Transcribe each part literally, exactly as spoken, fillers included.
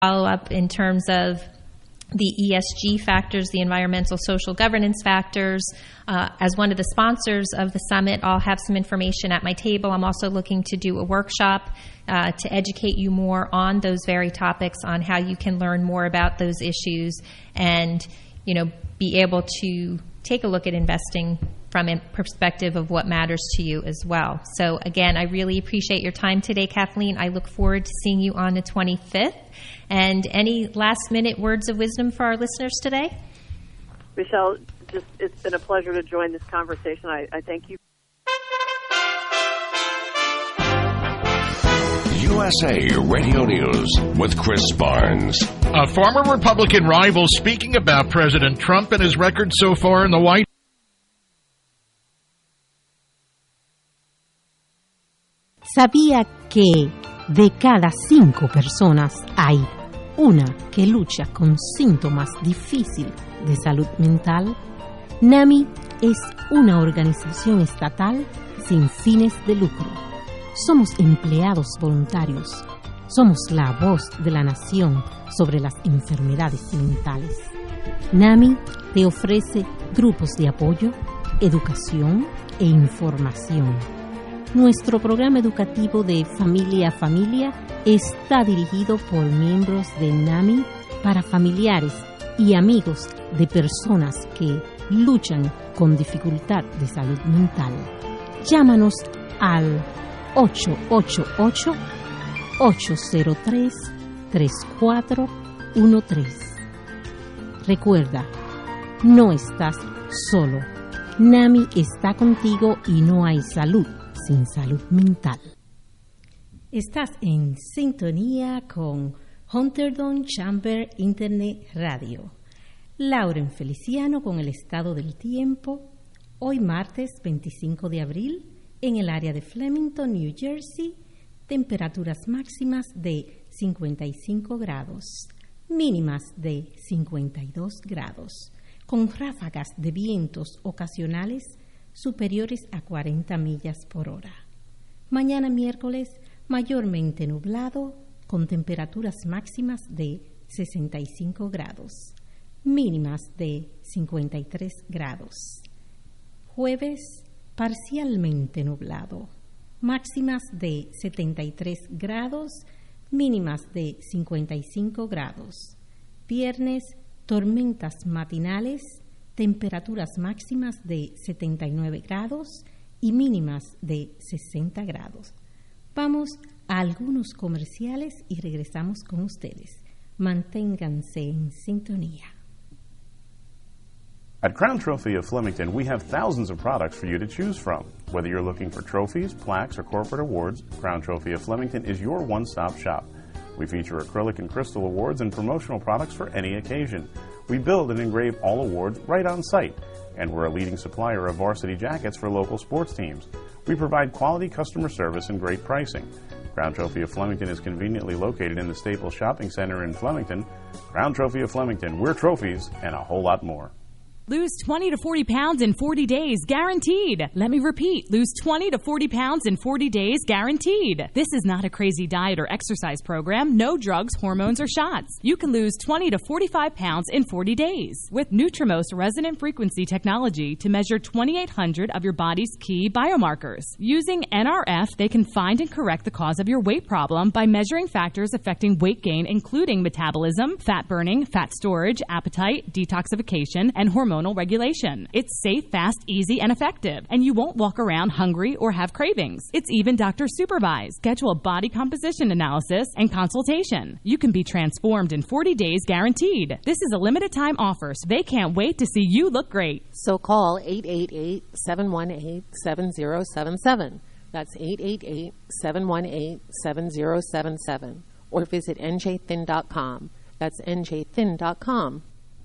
follow up in terms of the E S G factors, the environmental social governance factors. Uh, as one of the sponsors of the summit, I'll have some information at my table. I'm also looking to do a workshop uh, to educate you more on those very topics, on how you can learn more about those issues and, you know, be able to take a look at investing from a perspective of what matters to you as well. So again, I really appreciate your time today, Kathleen. I look forward to seeing you on the twenty-fifth. And any last minute words of wisdom for our listeners today? Michelle, just it's been a pleasure to join this conversation. I, I thank you. U S A Radio News with Chris Barnes. A former Republican rival speaking about President Trump and his record so far in the White House. ¿Sabía que de cada cinco personas hay una que lucha con síntomas difíciles de salud mental? NAMI es una organización estatal sin fines de lucro. Somos empleados voluntarios. Somos la voz de la nación sobre las enfermedades mentales. NAMI te ofrece grupos de apoyo, educación e información. Nuestro programa educativo de familia a familia está dirigido por miembros de NAMI para familiares y amigos de personas que luchan con dificultad de salud mental. Llámanos al ocho ocho ocho, ocho cero tres, tres cuatro uno tres. Recuerda, no estás solo. NAMI está contigo y no hay salud sin salud mental. Estás en sintonía con Hunterdon Chamber Internet Radio. Lauren Feliciano con el estado del tiempo. Hoy martes veinticinco de abril en el área de Flemington, New Jersey, temperaturas máximas de cincuenta y cinco grados, mínimas de cincuenta y dos grados, con ráfagas de vientos ocasionales superiores a cuarenta millas por hora. Mañana miércoles, mayormente nublado, con temperaturas máximas de sesenta y cinco grados, mínimas de cincuenta y tres grados. Jueves, parcialmente nublado, máximas de setenta y tres grados, mínimas de cincuenta y cinco grados. Viernes, tormentas matinales, temperaturas máximas de setenta y nueve grados y mínimas de sesenta grados. Vamos a algunos comerciales y regresamos con ustedes. Manténganse en sintonía. At Crown Trophy of Flemington, we have thousands of products for you to choose from. Whether you're looking for trophies, plaques, or corporate awards, Crown Trophy of Flemington is your one-stop shop. We feature acrylic and crystal awards and promotional products for any occasion. We build and engrave all awards right on site, and we're a leading supplier of varsity jackets for local sports teams. We provide quality customer service and great pricing. Crown Trophy of Flemington is conveniently located in the Staples Shopping Center in Flemington. Crown Trophy of Flemington, we're trophies and a whole lot more. Lose twenty to forty pounds in forty days, guaranteed. Let me repeat, lose twenty to forty pounds in forty days, guaranteed. This is not a crazy diet or exercise program, no drugs, hormones, or shots. You can lose twenty to forty-five pounds in forty days with Nutrimost resonant frequency technology to measure twenty-eight hundred of your body's key biomarkers. Using N R F, they can find and correct the cause of your weight problem by measuring factors affecting weight gain, including metabolism, fat burning, fat storage, appetite, detoxification, and hormonal regulation. It's safe, fast, easy, and effective, and you won't walk around hungry or have cravings. It's even doctor supervised. Schedule a body composition analysis and consultation. You can be transformed in forty days, guaranteed. This is a limited time offer, so they can't wait to see you look great. So call eight eight eight, seven one eight, seven zero seven seven. That's eight eight eight, seven one eight, seven zero seven seven. Or visit N J thin dot com. That's N J thin dot com.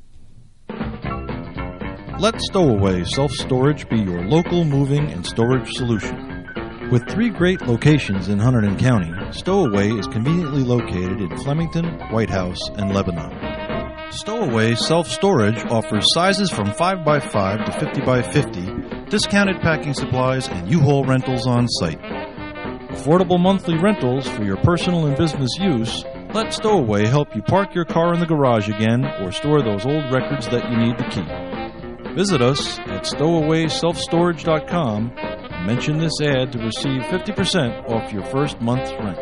Let Stowaway Self-Storage be your local moving and storage solution. With three great locations in Hunterdon County, Stowaway is conveniently located in Flemington, White House, and Lebanon. Stowaway Self-Storage offers sizes from five by five to fifty by fifty, discounted packing supplies, and U-Haul rentals on site. Affordable monthly rentals for your personal and business use, Let Stowaway help you park your car in the garage again or store those old records that you need to keep. Visit us at stowaway self storage dot com and mention this ad to receive fifty percent off your first month's rent.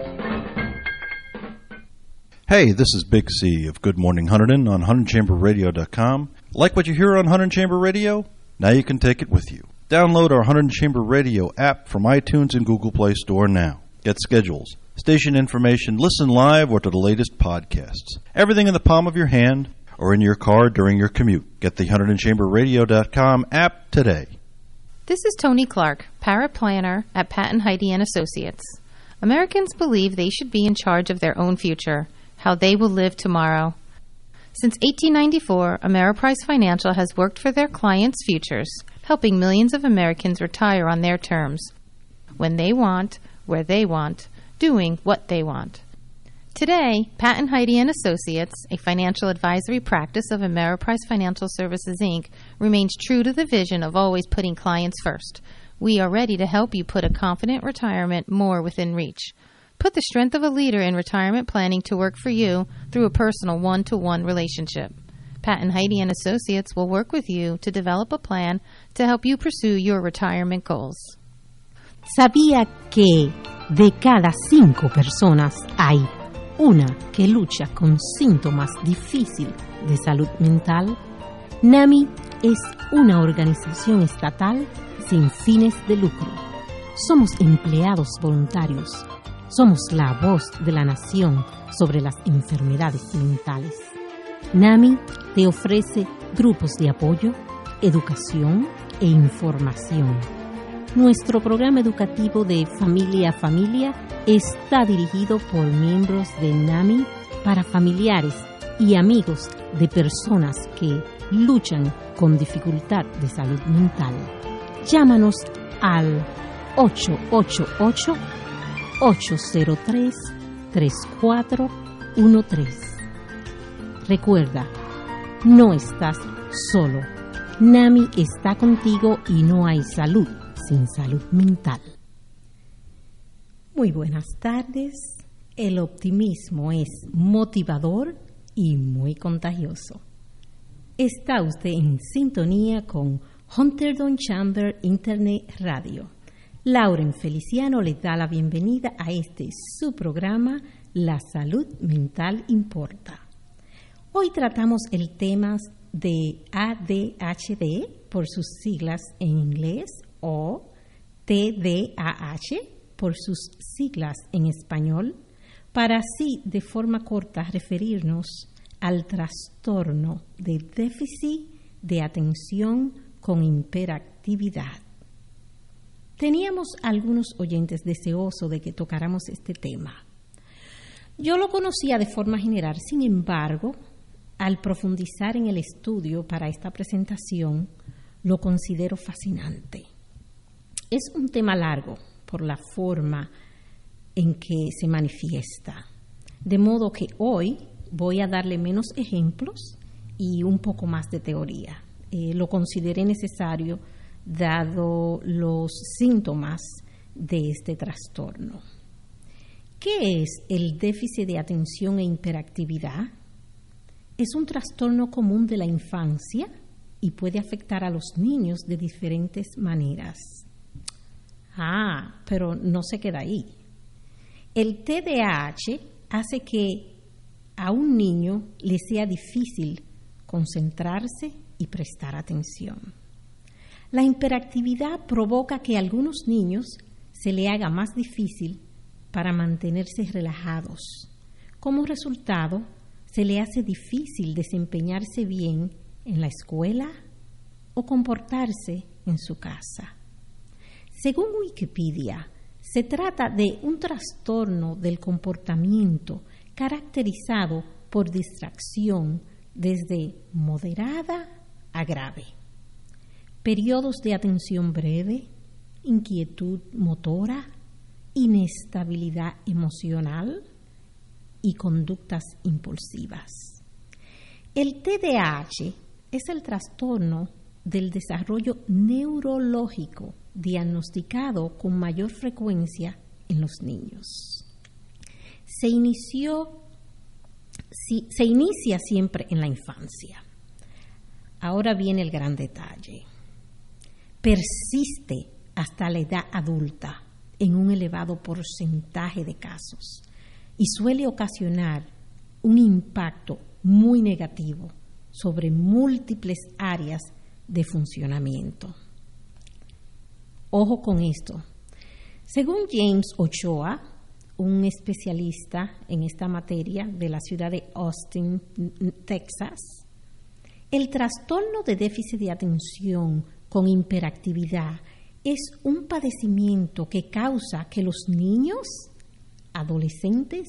Hey, this is Big C of Good Morning Hunterdon on Hunterdon Chamber Radio dot com. Like what you hear on Hunterdon Chamber Radio? Now you can take it with you. Download our Hunterdon Chamber Radio app from iTunes and Google Play Store now. Get schedules, station information, listen live, or to the latest podcasts. Everything in the palm of your hand or in your car during your commute. Get the Hunterdon Chamber Radio dot com app today. This is Tony Clark, paraplanner at Pat and Heidi and Associates. Americans believe they should be in charge of their own future, how they will live tomorrow. Since eighteen ninety-four, Ameriprise Financial has worked for their clients' futures, helping millions of Americans retire on their terms, when they want, where they want, doing what they want. Today, Pat and Heidi and Associates, a financial advisory practice of Ameriprise Financial Services, Incorporated, remains true to the vision of always putting clients first. We are ready to help you put a confident retirement more within reach. Put the strength of a leader in retirement planning to work for you through a personal one-to-one relationship. Pat and Heidi and Associates will work with you to develop a plan to help you pursue your retirement goals. ¿Sabía que de cada cinco personas hay una que lucha con síntomas difíciles de salud mental? NAMI es una organización estatal sin fines de lucro. Somos empleados voluntarios. Somos la voz de la nación sobre las enfermedades mentales. NAMI te ofrece grupos de apoyo, educación e información. Nuestro programa educativo de Familia a Familia está dirigido por miembros de NAMI para familiares y amigos de personas que luchan con dificultad de salud mental. Llámanos al ocho ocho ocho, ocho cero tres, tres cuatro uno tres. Recuerda, no estás solo. NAMI está contigo y no hay salud sin salud mental. Muy buenas tardes. El optimismo es motivador y muy contagioso. Está usted en sintonía con Hunterdon Chamber Internet Radio. Lauren Feliciano les da la bienvenida a este su programa La Salud Mental Importa. Hoy tratamos el tema de A D H D por sus siglas en inglés o T D A H por sus siglas en español, para así de forma corta referirnos al trastorno de déficit de atención con hiperactividad. Teníamos algunos oyentes deseosos de que tocáramos este tema. Yo lo conocía de forma general, sin embargo, al profundizar en el estudio para esta presentación, lo considero fascinante. Es un tema largo por la forma en que se manifiesta, de modo que hoy voy a darle menos ejemplos y un poco más de teoría. Eh, lo consideré necesario dado los síntomas de este trastorno. ¿Qué es el déficit de atención e hiperactividad? Es un trastorno común de la infancia y puede afectar a los niños de diferentes maneras. Ah, pero no se queda ahí. El T D A H hace que a un niño le sea difícil concentrarse y prestar atención. La hiperactividad provoca que a algunos niños se le haga más difícil para mantenerse relajados. Como resultado, se le hace difícil desempeñarse bien en la escuela o comportarse en su casa. Según Wikipedia, se trata de un trastorno del comportamiento caracterizado por distracción desde moderada a grave, periodos de atención breve, inquietud motora, inestabilidad emocional y conductas impulsivas. El T D A H es el trastorno del desarrollo neurológico diagnosticado con mayor frecuencia en los niños. Se inició si, se inicia siempre en la infancia. Ahora viene el gran detalle. Persiste hasta la edad adulta en un elevado porcentaje de casos y suele ocasionar un impacto muy negativo sobre múltiples áreas de funcionamiento. Ojo con esto. Según James Ochoa, un especialista en esta materia de la ciudad de Austin, Texas, el trastorno de déficit de atención con hiperactividad es un padecimiento que causa que los niños, adolescentes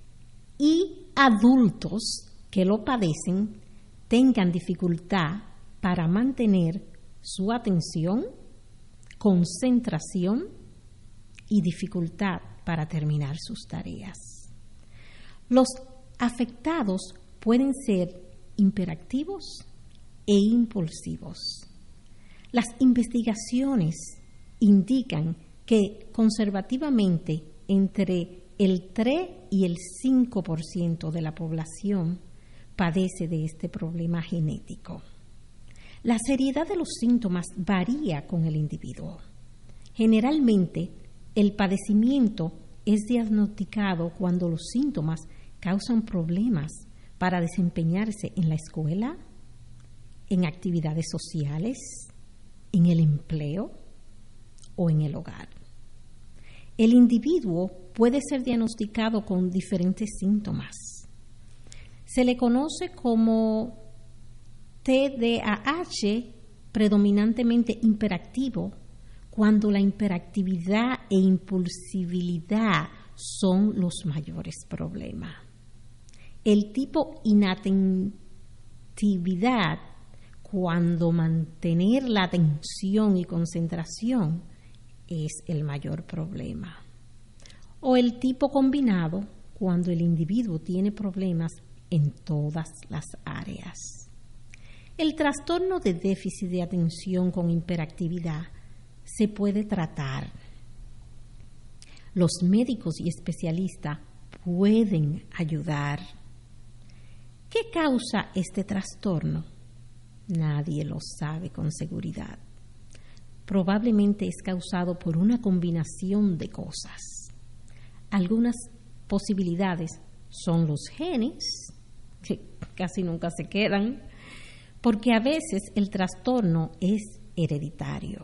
y adultos que lo padecen tengan dificultad para mantener su atención, concentración y dificultad para terminar sus tareas. Los afectados pueden ser hiperactivos e impulsivos. Las investigaciones indican que conservativamente entre el tres y el cinco por ciento de la población padece de este problema genético. La seriedad de los síntomas varía con el individuo. Generalmente, el padecimiento es diagnosticado cuando los síntomas causan problemas para desempeñarse en la escuela, en actividades sociales, en el empleo o en el hogar. El individuo puede ser diagnosticado con diferentes síntomas. Se le conoce como T D A H predominantemente hiperactivo cuando la hiperactividad e impulsibilidad son los mayores problemas. El tipo inatentividad, cuando mantener la atención y concentración es el mayor problema. O el tipo combinado, cuando el individuo tiene problemas en todas las áreas. El trastorno de déficit de atención con hiperactividad se puede tratar. Los médicos y especialistas pueden ayudar. ¿Qué causa este trastorno? Nadie lo sabe con seguridad. Probablemente es causado por una combinación de cosas. Algunas posibilidades son los genes, que casi nunca se quedan, porque a veces el trastorno es hereditario.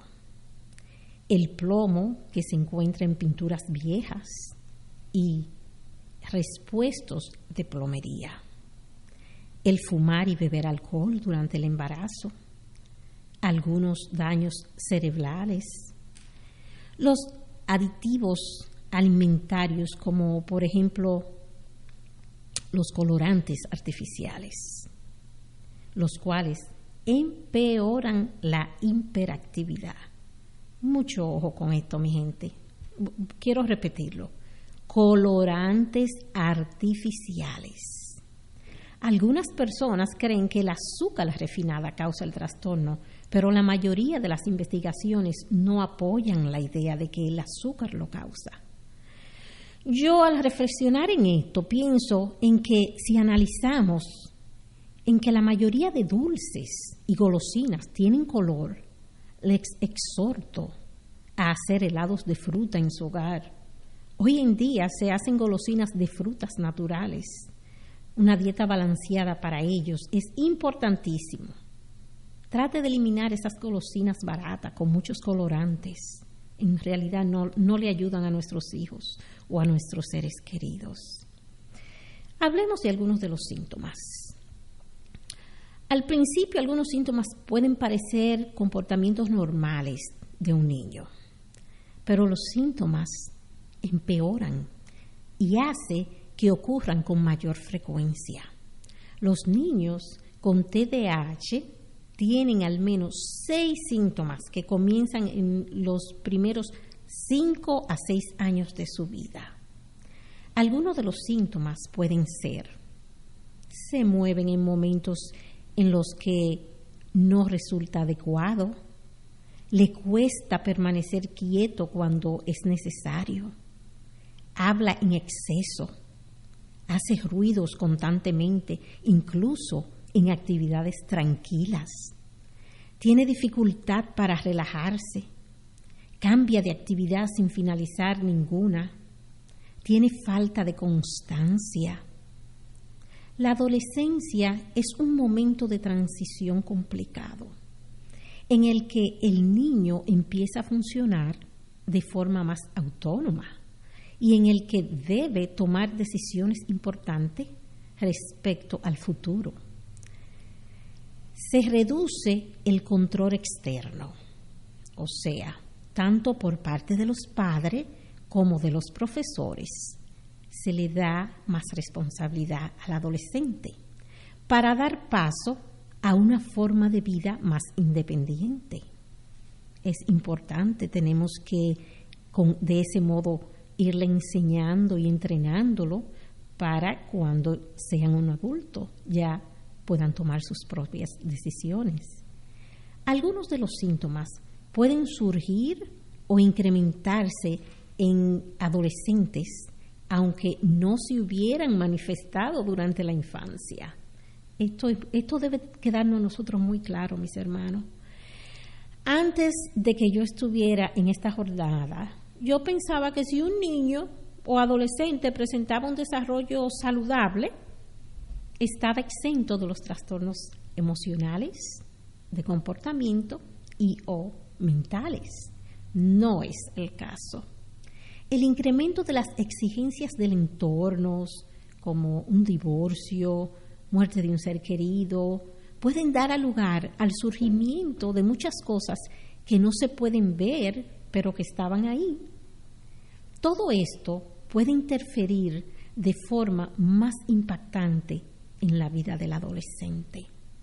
El plomo que se encuentra en pinturas viejas y repuestos de plomería. El fumar y beber alcohol durante el embarazo. Algunos daños cerebrales. Los aditivos alimentarios como por ejemplo los colorantes artificiales, los cuales empeoran la hiperactividad. Mucho ojo con esto, mi gente. Quiero repetirlo. Colorantes artificiales. Algunas personas creen que el azúcar refinada causa el trastorno, pero la mayoría de las investigaciones no apoyan la idea de que el azúcar lo causa. Yo, al reflexionar en esto, pienso en que si analizamos en que la mayoría de dulces y golosinas tienen color, les exhorto a hacer helados de fruta en su hogar. Hoy en día se hacen golosinas de frutas naturales. Una dieta balanceada para ellos es importantísimo. Trate de eliminar esas golosinas baratas con muchos colorantes. En realidad no, no le ayudan a nuestros hijos o a nuestros seres queridos. Hablemos de algunos de los síntomas. Al principio, algunos síntomas pueden parecer comportamientos normales de un niño, pero los síntomas empeoran y hace que ocurran con mayor frecuencia. Los niños con T D A H tienen al menos seis síntomas que comienzan en los primeros cinco a seis años de su vida. Algunos de los síntomas pueden ser: se mueven en momentos en los que no resulta adecuado, le cuesta permanecer quieto cuando es necesario, habla en exceso, hace ruidos constantemente, incluso en actividades tranquilas. Tiene dificultad para relajarse, cambia de actividad sin finalizar ninguna, tiene falta de constancia. La adolescencia es un momento de transición complicado, en el que el niño empieza a funcionar de forma más autónoma y en el que debe tomar decisiones importantes respecto al futuro. Se reduce el control externo, o sea, tanto por parte de los padres como de los profesores. Se le da más responsabilidad al adolescente para dar paso a una forma de vida más independiente. Es importante, tenemos que con, de ese modo irle enseñando y entrenándolo para cuando sean un adulto ya puedan tomar sus propias decisiones. Algunos de los síntomas pueden surgir o incrementarse en adolescentes, aunque no se hubieran manifestado durante la infancia. Esto, esto debe quedarnos a nosotros muy claro, mis hermanos. Antes de que yo estuviera en esta jornada, yo pensaba que si un niño o adolescente presentaba un desarrollo saludable, estaba exento de los trastornos emocionales, de comportamiento y o mentales. No es el caso. El incremento de las exigencias del entorno, como un divorcio, muerte de un ser querido, pueden dar lugar al surgimiento de muchas cosas que no se pueden ver, pero que estaban ahí. Todo esto puede interferir de forma más impactante en la vida del adolescente.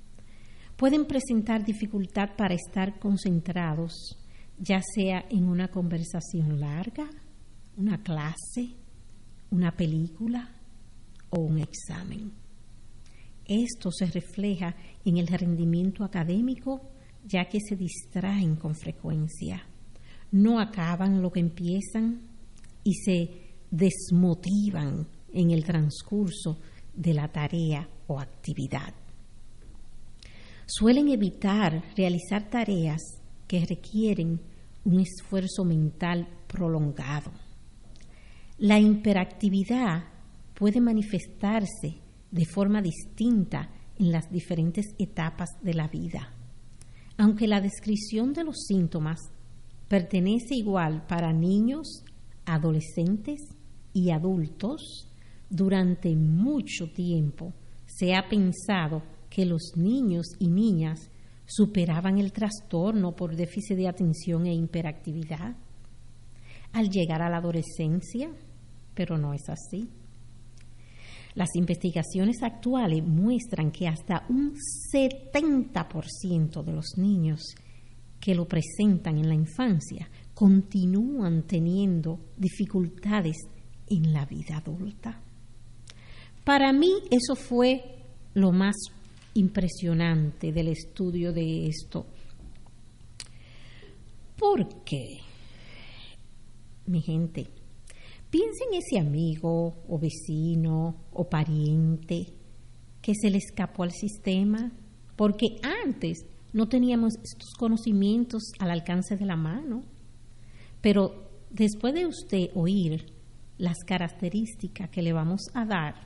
Pueden presentar dificultad para estar concentrados, ya sea en una conversación larga, una clase, una película o un examen. Esto se refleja en el rendimiento académico, ya que se distraen con frecuencia, no acaban lo que empiezan y se desmotivan en el transcurso de la tarea o actividad. Suelen evitar realizar tareas que requieren un esfuerzo mental prolongado. La hiperactividad puede manifestarse de forma distinta en las diferentes etapas de la vida, aunque la descripción de los síntomas pertenece igual para niños, adolescentes y adultos. Durante mucho tiempo se ha pensado que los niños y niñas superaban el trastorno por déficit de atención e hiperactividad al llegar a la adolescencia, pero no es así. Las investigaciones actuales muestran que hasta un setenta por ciento de los niños que lo presentan en la infancia continúan teniendo dificultades en la vida adulta. Para mí eso fue lo más impresionante del estudio de esto. ¿Por qué? Mi gente, piensen en ese amigo o vecino o pariente que se le escapó al sistema, porque antes no teníamos estos conocimientos al alcance de la mano. Pero después de usted oír las características que le vamos a dar,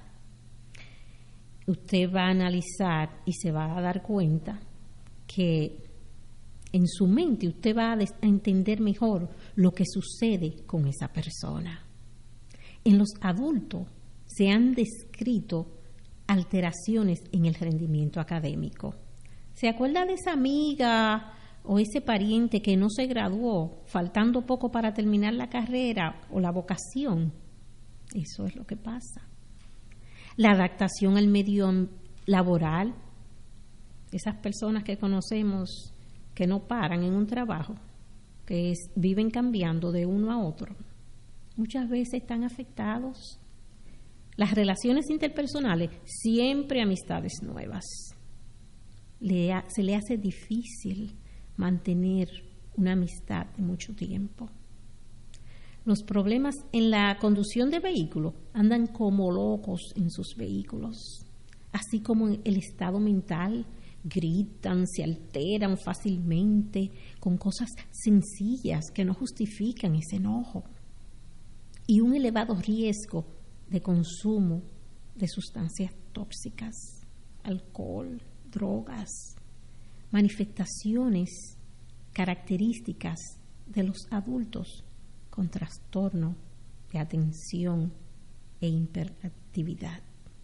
usted va a analizar y se va a dar cuenta que en su mente usted va a, des- a entender mejor lo que sucede con esa persona. En los adultos se han descrito alteraciones en el rendimiento académico. ¿Se acuerda de esa amiga o ese pariente que no se graduó, faltando poco para terminar la carrera o la vocación? Eso es lo que pasa. La adaptación al medio laboral, esas personas que conocemos que no paran en un trabajo, que es, viven cambiando de uno a otro, muchas veces están afectados. Las relaciones interpersonales, siempre amistades nuevas. Le ha, se le hace difícil mantener una amistad de mucho tiempo. Los problemas en la conducción de vehículos, andan como locos en sus vehículos, así como en el estado mental, gritan, se alteran fácilmente con cosas sencillas que no justifican ese enojo, y un elevado riesgo de consumo de sustancias tóxicas, alcohol, drogas, manifestaciones características de los adultos con trastorno de atención e hiperactividad.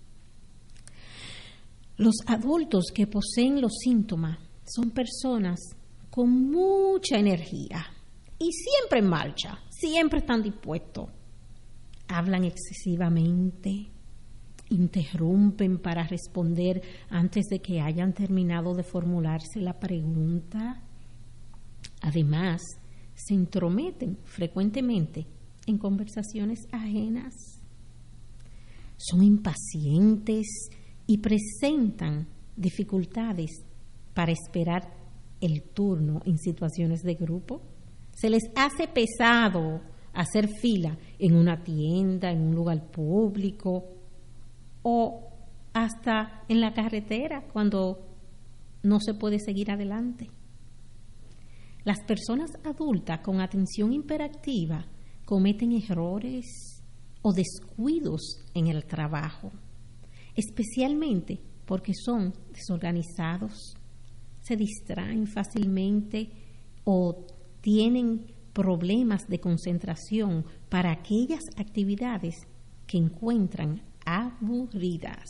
Los adultos que poseen los síntomas son personas con mucha energía y siempre en marcha, siempre están dispuestos. Hablan excesivamente, interrumpen para responder antes de que hayan terminado de formularse la pregunta. Además, se entrometen frecuentemente en conversaciones ajenas. Son impacientes y presentan dificultades para esperar el turno en situaciones de grupo. Se les hace pesado hacer fila en una tienda, en un lugar público o hasta en la carretera cuando no se puede seguir adelante. Las personas adultas con atención hiperactiva cometen errores o descuidos en el trabajo, especialmente porque son desorganizados, se distraen fácilmente o tienen problemas de concentración para aquellas actividades que encuentran aburridas.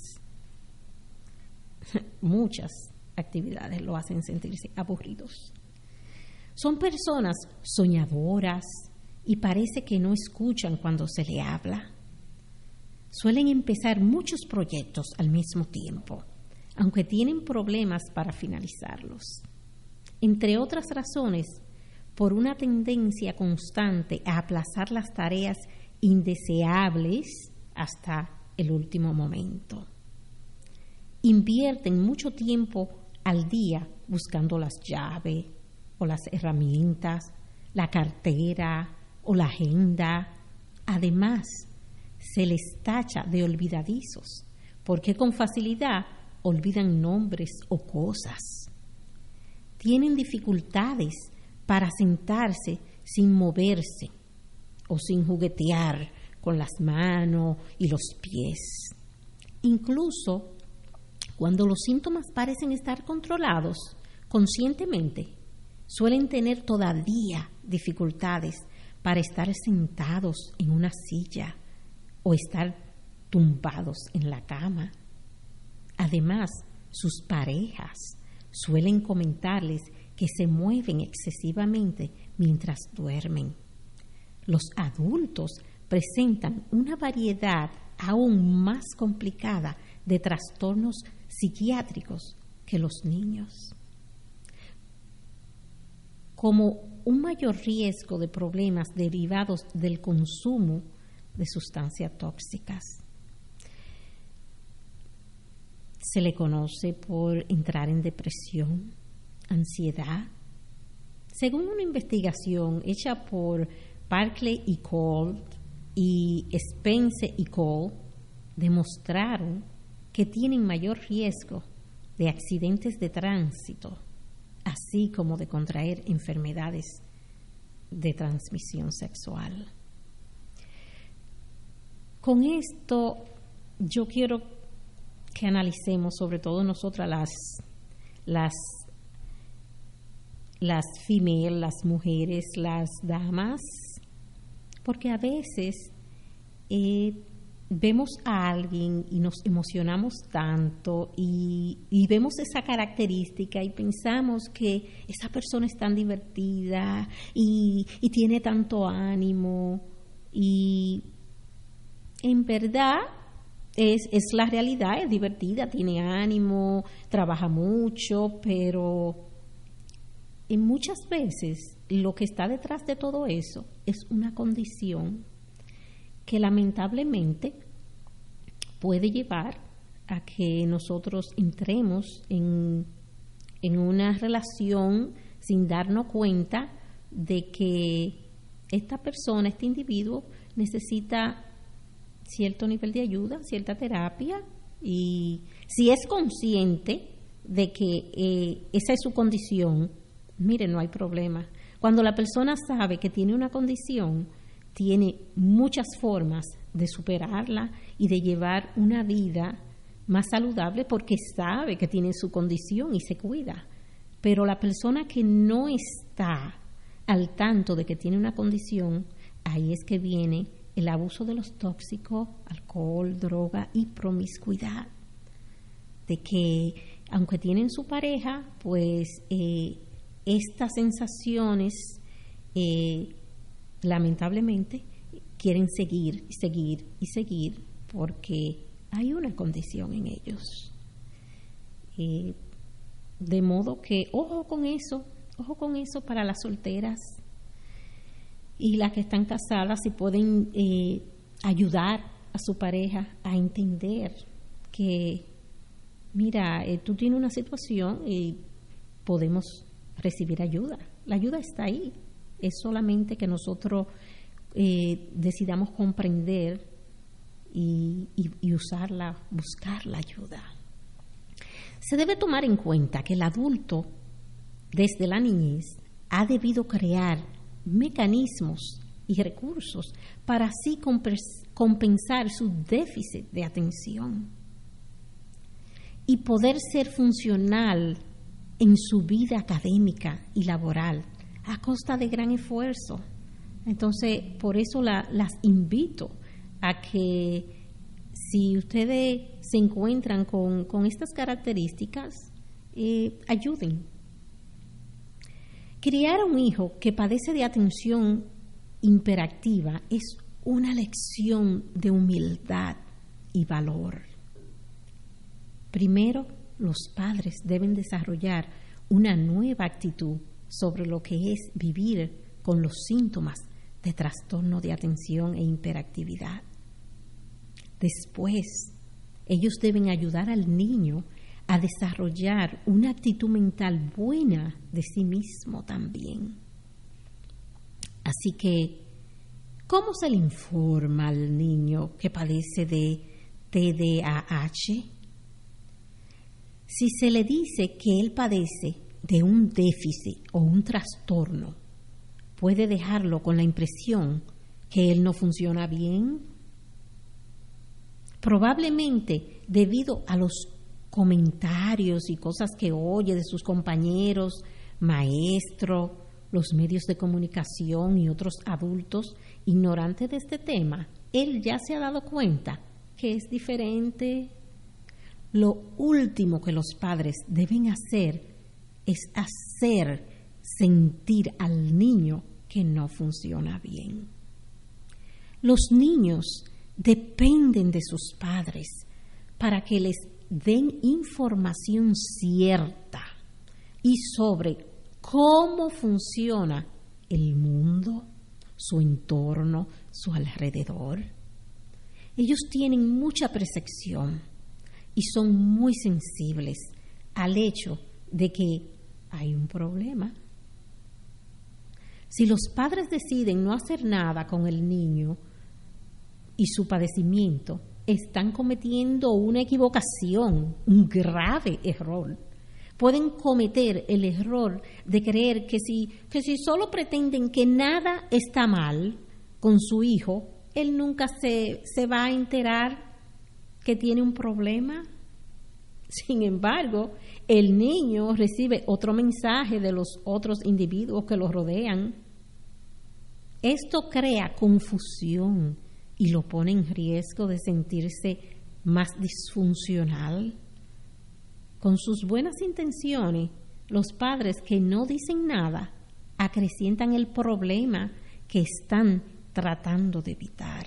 Muchas actividades lo hacen sentirse aburridos. Son personas soñadoras y parece que no escuchan cuando se le habla. Suelen empezar muchos proyectos al mismo tiempo, aunque tienen problemas para finalizarlos. Entre otras razones, por una tendencia constante a aplazar las tareas indeseables hasta el último momento. Invierten mucho tiempo al día buscando las llaves o las herramientas, la cartera o la agenda. Además, se les tacha de olvidadizos, porque con facilidad olvidan nombres o cosas. Tienen dificultades para sentarse sin moverse o sin juguetear con las manos y los pies. Incluso cuando los síntomas parecen estar controlados conscientemente, suelen tener todavía dificultades para estar sentados en una silla o estar tumbados en la cama. Además, sus parejas suelen comentarles que se mueven excesivamente mientras duermen. Los adultos presentan una variedad aún más complicada de trastornos psiquiátricos que los niños, como un mayor riesgo de problemas derivados del consumo de sustancias tóxicas. Se le conoce por entrar en depresión, ansiedad. Según una investigación hecha por Barclay y Cole y Spence y Cole, demostraron que tienen mayor riesgo de accidentes de tránsito, así como de contraer enfermedades de transmisión sexual. Con esto, yo quiero que analicemos, sobre todo nosotras las las las females, las mujeres, las damas, porque a veces eh, vemos a alguien y nos emocionamos tanto y, y vemos esa característica y pensamos que esa persona es tan divertida y, y tiene tanto ánimo, y en verdad es, es la realidad, es divertida, tiene ánimo, trabaja mucho, pero y muchas veces lo que está detrás de todo eso es una condición que lamentablemente puede llevar a que nosotros entremos en, en una relación sin darnos cuenta de que esta persona, este individuo, necesita cierto nivel de ayuda, cierta terapia, y si es consciente de que eh, esa es su condición, mire, no hay problema. Cuando la persona sabe que tiene una condición, tiene muchas formas de superarla y de llevar una vida más saludable porque sabe que tiene su condición y se cuida. Pero la persona que no está al tanto de que tiene una condición, ahí es que viene el abuso de los tóxicos, alcohol, droga y promiscuidad. De que aunque tienen su pareja, pues eh, estas sensaciones eh, lamentablemente quieren seguir y seguir y seguir porque hay una condición en ellos. Eh, de modo que ojo con eso, ojo con eso para las solteras y las que están casadas, si pueden eh, ayudar a su pareja a entender que, mira, eh, tú tienes una situación y podemos recibir ayuda. La ayuda está ahí. Es solamente que nosotros eh, decidamos comprender y, y, y usarla, buscar la ayuda. Se debe tomar en cuenta que el adulto, desde la niñez, ha debido crear mecanismos y recursos para así compensar su déficit de atención y poder ser funcional en su vida académica y laboral a costa de gran esfuerzo. Entonces, por eso la, las invito a que si ustedes se encuentran con, con estas características, eh, ayuden. Criar a un hijo que padece de atención hiperactiva es una lección de humildad y valor. Primero, los padres deben desarrollar una nueva actitud sobre lo que es vivir con los síntomas de trastorno de atención e hiperactividad. Después, ellos deben ayudar al niño a desarrollar una actitud mental buena de sí mismo también. Así que, ¿cómo se le informa al niño que padece de T D A H? Si se le dice que él padece de un déficit o un trastorno, puede dejarlo con la impresión que él no funciona bien. Probablemente debido a los comentarios y cosas que oye de sus compañeros, maestros, los medios de comunicación y otros adultos ignorantes de este tema, él ya se ha dado cuenta que es diferente. Lo último que los padres deben hacer es hacer sentir al niño que no funciona bien. Los niños dependen de sus padres para que les den información cierta y sobre cómo funciona el mundo, su entorno, su alrededor. Ellos tienen mucha percepción y son muy sensibles al hecho de que hay un problema. Si los padres deciden no hacer nada con el niño y su padecimiento, están cometiendo una equivocación, un grave error. Pueden cometer el error de creer que si, que si solo pretenden que nada está mal con su hijo, él nunca se, se va a enterar que tiene un problema. Sin embargo, el niño recibe otro mensaje de los otros individuos que lo rodean. Esto crea confusión y lo pone en riesgo de sentirse más disfuncional. Con sus buenas intenciones, los padres que no dicen nada acrecientan el problema que están tratando de evitar.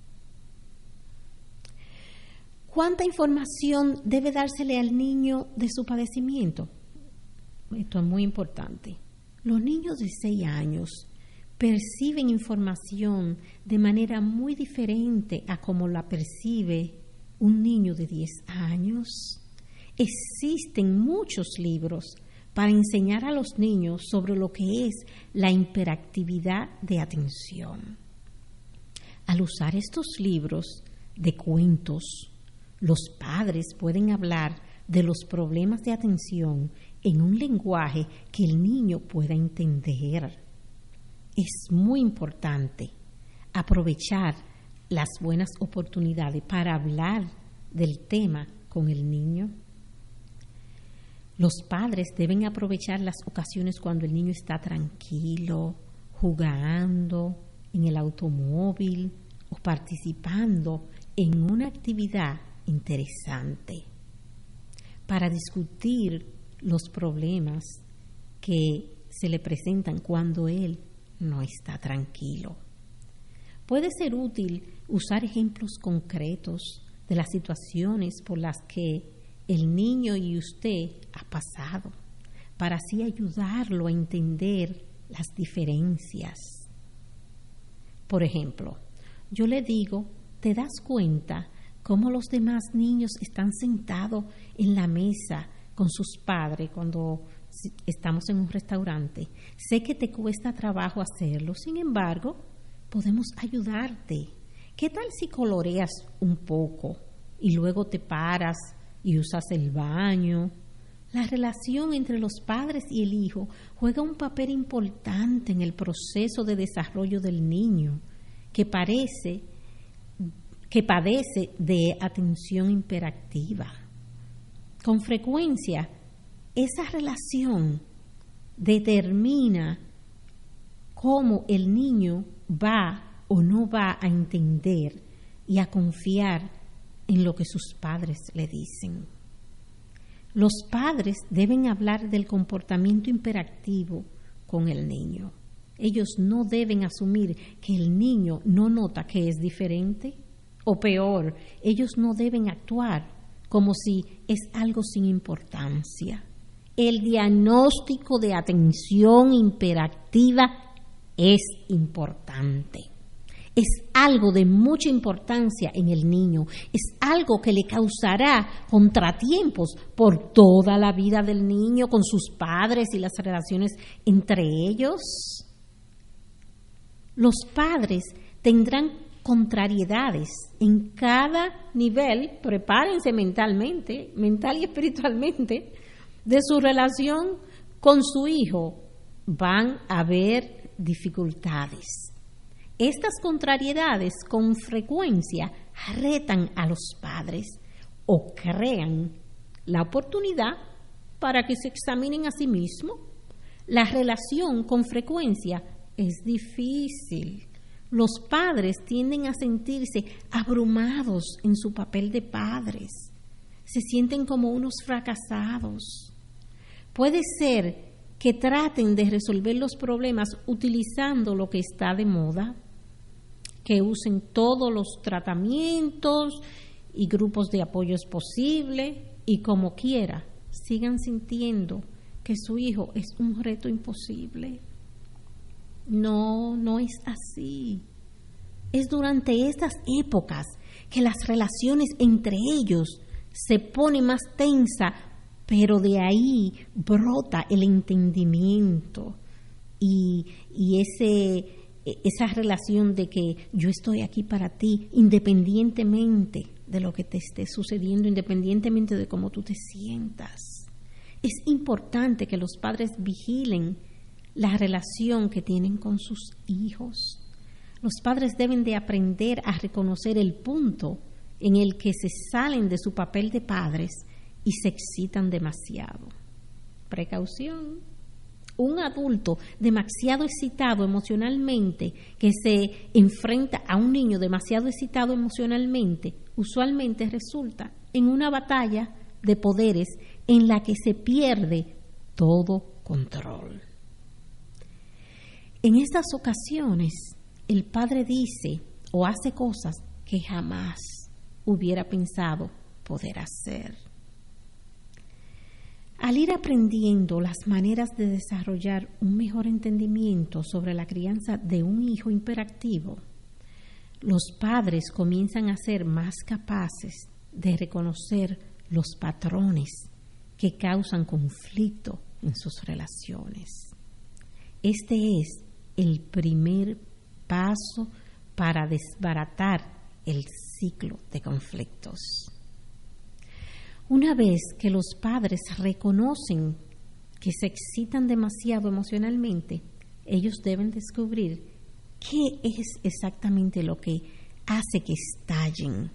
¿Cuánta información debe dársele al niño de su padecimiento? Esto es muy importante. Los niños de seis años perciben información de manera muy diferente a como la percibe un niño de diez años. Existen muchos libros para enseñar a los niños sobre lo que es la hiperactividad de atención. Al usar estos libros de cuentos, los padres pueden hablar de los problemas de atención en un lenguaje que el niño pueda entender. Es muy importante aprovechar las buenas oportunidades para hablar del tema con el niño. Los padres deben aprovechar las ocasiones cuando el niño está tranquilo, jugando en el automóvil o participando en una actividad interesante para discutir los problemas que se le presentan cuando él no está tranquilo. Puede ser útil usar ejemplos concretos de las situaciones por las que el niño y usted ha pasado, para así ayudarlo a entender las diferencias. Por ejemplo, yo le digo, ¿te das cuenta cómo los demás niños están sentados en la mesa con sus padres cuando estamos en un restaurante? Sé que te cuesta trabajo hacerlo, sin embargo, podemos ayudarte. ¿Qué tal si coloreas un poco y luego te paras y usas el baño? La relación entre los padres y el hijo juega un papel importante en el proceso de desarrollo del niño, que parece que padece de atención hiperactiva. Con frecuencia, esa relación determina cómo el niño va o no va a entender y a confiar en lo que sus padres le dicen. Los padres deben hablar del comportamiento hiperactivo con el niño. Ellos no deben asumir que el niño no nota que es diferente, o peor, ellos no deben actuar como si es algo sin importancia. El diagnóstico de atención hiperactiva es importante. Es algo de mucha importancia en el niño. Es algo que le causará contratiempos por toda la vida del niño con sus padres y las relaciones entre ellos. Los padres tendrán contrariedades en cada nivel, prepárense mentalmente, mental y espiritualmente, de su relación con su hijo. Van a haber dificultades. Estas contrariedades con frecuencia retan a los padres o crean la oportunidad para que se examinen a sí mismos. La relación con frecuencia es difícil. Los padres tienden a sentirse abrumados en su papel de padres. Se sienten como unos fracasados. Puede ser que traten de resolver los problemas utilizando lo que está de moda, que usen todos los tratamientos y grupos de apoyo posibles y como quiera sigan sintiendo que su hijo es un reto imposible. No, no es así. Es durante estas épocas que las relaciones entre ellos se ponen más tensas, pero de ahí brota el entendimiento y, y ese, esa relación de que yo estoy aquí para ti, independientemente de lo que te esté sucediendo, independientemente de cómo tú te sientas. Es importante que los padres vigilen la relación que tienen con sus hijos. Los padres deben de aprender a reconocer el punto en el que se salen de su papel de padres y se excitan demasiado. Precaución. Un adulto demasiado excitado emocionalmente que se enfrenta a un niño demasiado excitado emocionalmente usualmente resulta en una batalla de poderes en la que se pierde todo control. En estas ocasiones, el padre dice o hace cosas que jamás hubiera pensado poder hacer. Al ir aprendiendo las maneras de desarrollar un mejor entendimiento sobre la crianza de un hijo hiperactivo, los padres comienzan a ser más capaces de reconocer los patrones que causan conflicto en sus relaciones. Este es el primer paso para desbaratar el ciclo de conflictos. Una vez que los padres reconocen que se excitan demasiado emocionalmente, ellos deben descubrir qué es exactamente lo que hace que estallen.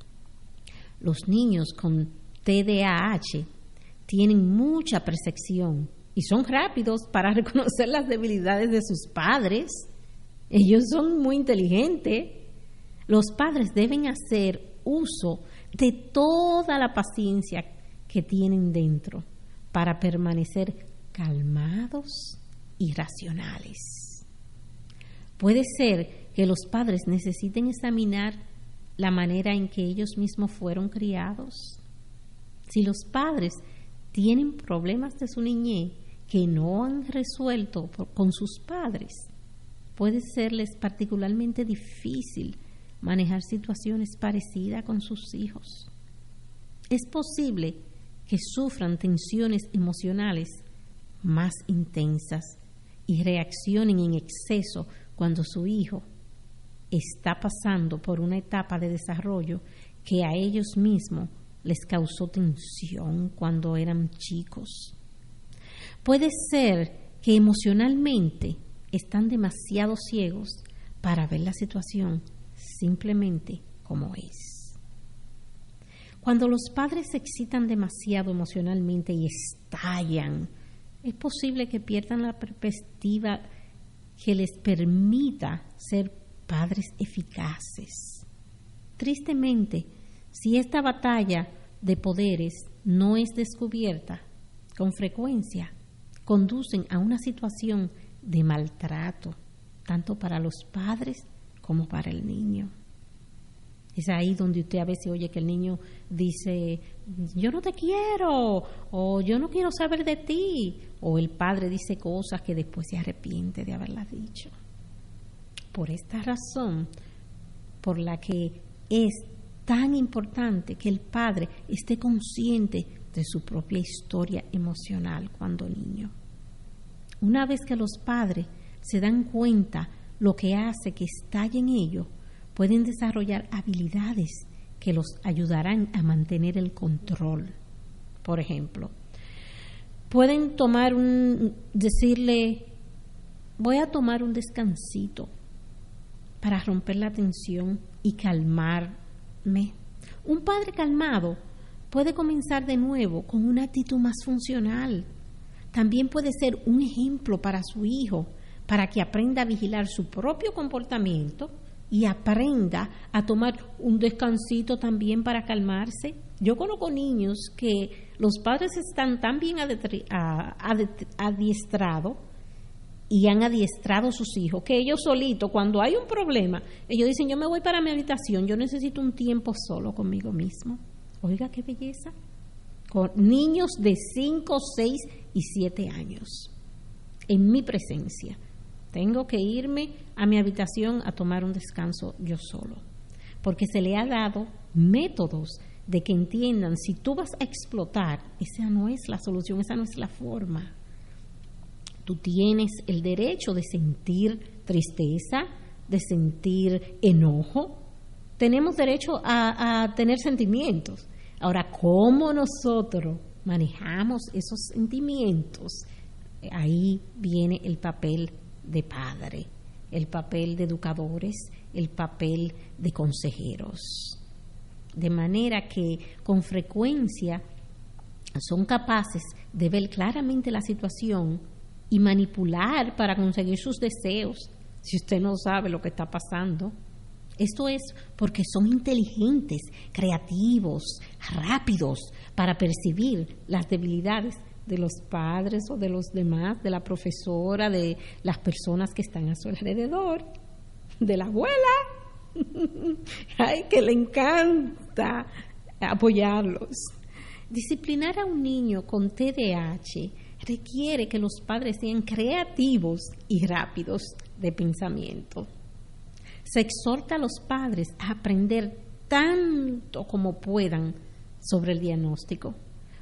Los niños con T D A H tienen mucha percepción y son rápidos para reconocer las debilidades de sus padres. Ellos son muy inteligentes. Los padres deben hacer uso de toda la paciencia que tienen dentro para permanecer calmados y racionales. Puede ser que los padres necesiten examinar la manera en que ellos mismos fueron criados. Si los padres tienen problemas de su niñez que no han resuelto por, con sus padres, puede serles particularmente difícil manejar situaciones parecidas con sus hijos. Es posible que sufran tensiones emocionales más intensas y reaccionen en exceso cuando su hijo está pasando por una etapa de desarrollo que a ellos mismos les causó tensión cuando eran chicos. Puede ser que emocionalmente están demasiado ciegos para ver la situación simplemente como es. Cuando los padres se excitan demasiado emocionalmente y estallan, es posible que pierdan la perspectiva que les permita ser padres eficaces. Tristemente, si esta batalla de poderes no es descubierta, con frecuencia conducen a una situación de maltrato, tanto para los padres como para el niño. Es ahí donde usted a veces oye que el niño dice, yo no te quiero, o yo no quiero saber de ti, o el padre dice cosas que después se arrepiente de haberlas dicho. Por esta razón, por la que es tan importante que el padre esté consciente de su propia historia emocional cuando niño. Una vez que los padres se dan cuenta lo que hace que estalle en ellos, pueden desarrollar habilidades que los ayudarán a mantener el control. Por ejemplo, pueden tomar un, decirle, voy a tomar un descansito para romper la tensión y calmarme. Un padre calmado puede comenzar de nuevo con una actitud más funcional. También puede ser un ejemplo para su hijo, para que aprenda a vigilar su propio comportamiento y aprenda a tomar un descansito también para calmarse. Yo conozco niños que los padres están tan bien adiestrados y han adiestrado a sus hijos que ellos solitos, cuando hay un problema, ellos dicen, yo me voy para mi habitación, yo necesito un tiempo solo conmigo mismo. Oiga, qué belleza. Con niños de cinco, seis y siete años, en mi presencia. Tengo que irme a mi habitación a tomar un descanso yo solo, porque se le ha dado métodos de que entiendan, si tú vas a explotar, esa no es la solución, esa no es la forma. Tú tienes el derecho de sentir tristeza, de sentir enojo. Tenemos derecho a, a tener sentimientos. Ahora, ¿cómo nosotros manejamos esos sentimientos? Ahí viene el papel de padre, el papel de educadores, el papel de consejeros. De manera que con frecuencia son capaces de ver claramente la situación y manipular para conseguir sus deseos, si usted no sabe lo que está pasando. Esto es porque son inteligentes, creativos, rápidos para percibir las debilidades de los padres o de los demás, de la profesora, de las personas que están a su alrededor, de la abuela, ay, que le encanta apoyarlos. Disciplinar a un niño con T D A H requiere que los padres sean creativos y rápidos de pensamiento. Se exhorta a los padres a aprender tanto como puedan sobre el diagnóstico,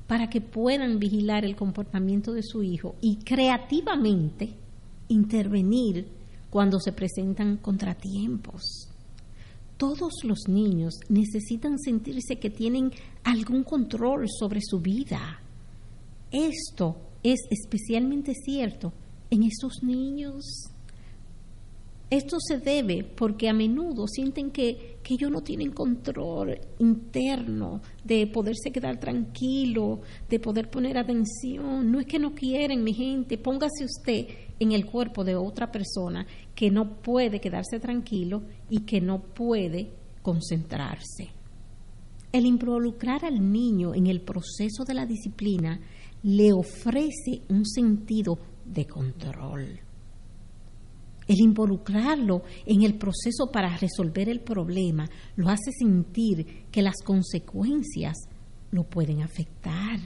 para que puedan vigilar el comportamiento de su hijo y creativamente intervenir cuando se presentan contratiempos. Todos los niños necesitan sentirse que tienen algún control sobre su vida. Esto es especialmente cierto en estos niños. Esto se debe porque a menudo sienten que, que ellos no tienen control interno de poderse quedar tranquilo, de poder poner atención. No es que no quieren, mi gente, póngase usted en el cuerpo de otra persona que no puede quedarse tranquilo y que no puede concentrarse. El involucrar al niño en el proceso de la disciplina le ofrece un sentido de control. El involucrarlo en el proceso para resolver el problema lo hace sentir que las consecuencias lo pueden afectar.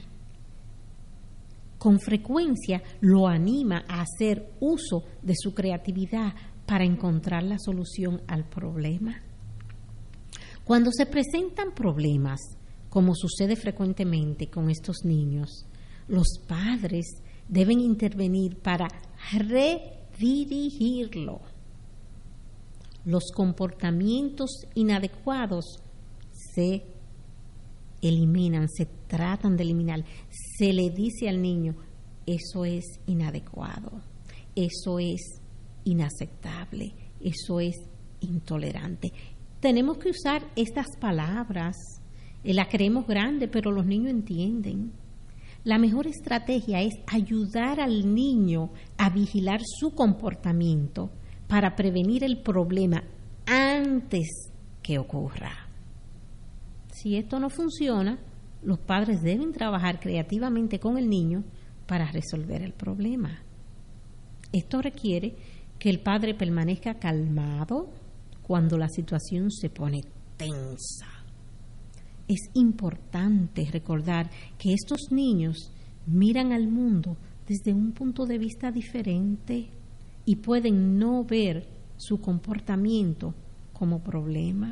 Con frecuencia lo anima a hacer uso de su creatividad para encontrar la solución al problema. Cuando se presentan problemas, como sucede frecuentemente con estos niños, los padres deben intervenir para redirigirlo. Los comportamientos inadecuados se eliminan, se tratan de eliminar. Se le dice al niño, eso es inadecuado, eso es inaceptable, eso es intolerante. Tenemos que usar estas palabras, eh, las creemos grandes, pero los niños entienden. La mejor estrategia es ayudar al niño a vigilar su comportamiento para prevenir el problema antes que ocurra. Si esto no funciona, los padres deben trabajar creativamente con el niño para resolver el problema. Esto requiere que el padre permanezca calmado cuando la situación se pone tensa. Es importante recordar que estos niños miran al mundo desde un punto de vista diferente y pueden no ver su comportamiento como problema.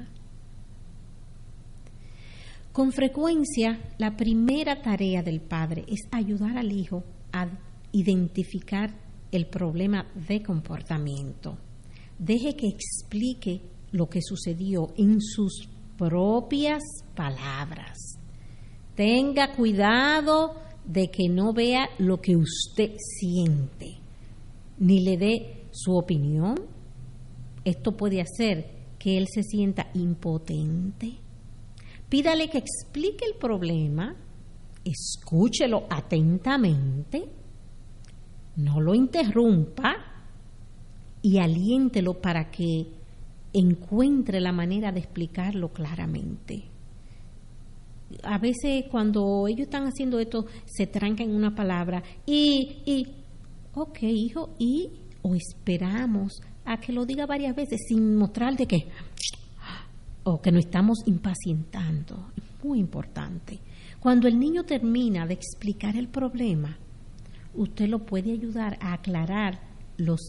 Con frecuencia, la primera tarea del padre es ayudar al hijo a identificar el problema de comportamiento. Deje que explique lo que sucedió en sus propias palabras. Tenga cuidado de que no vea lo que usted siente, ni le dé su opinión. Esto puede hacer que él se sienta impotente. Pídale que explique el problema, escúchelo atentamente, no lo interrumpa y aliéntelo para que encuentre la manera de explicarlo claramente. A veces cuando ellos están haciendo esto se trancan en una palabra y, y ok hijo, y o esperamos a que lo diga varias veces sin mostrar de que o que nos estamos impacientando. Es muy importante. Cuando el niño termina de explicar el problema, usted lo puede ayudar a aclarar los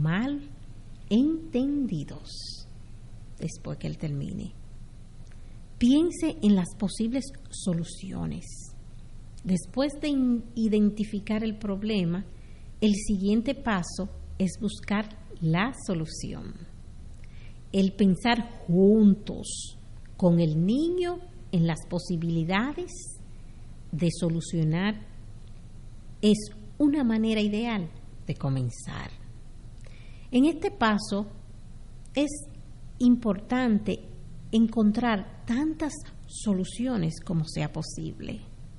malentendidos después que él termine. Piense en las posibles soluciones. Después de identificar el problema, el siguiente paso es buscar la solución. El pensar juntos con el niño en las posibilidades de solucionar es una manera ideal de comenzar. En este paso es importante encontrar tantas soluciones como sea posible.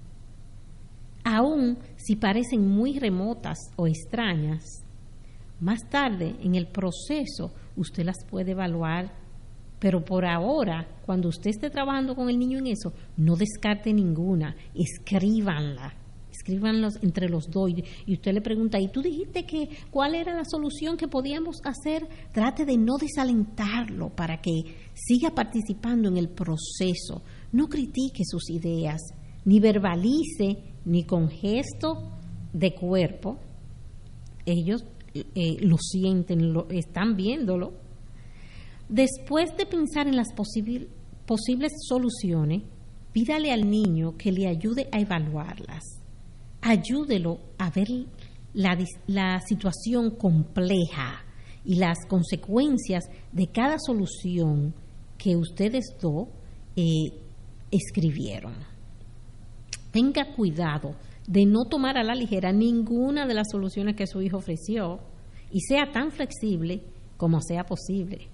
Aun si parecen muy remotas o extrañas, más tarde en el proceso usted las puede evaluar, pero por ahora, cuando usted esté trabajando con el niño en eso, no descarte ninguna, escríbanla, escríbanlos entre los dos y usted le pregunta, ¿y tú dijiste que cuál era la solución que podíamos hacer? Trate de no desalentarlo para que siga participando en el proceso, no critique sus ideas, ni verbalice, ni con gesto de cuerpo. Ellos Eh, lo sienten, lo están viéndolo. Después de pensar en las posibil, posibles soluciones, pídale al niño que le ayude a evaluarlas. Ayúdelo a ver la, la situación compleja y las consecuencias de cada solución que ustedes dos eh, escribieron. Tenga cuidado de no tomar a la ligera ninguna de las soluciones que su hijo ofreció y sea tan flexible como sea posible.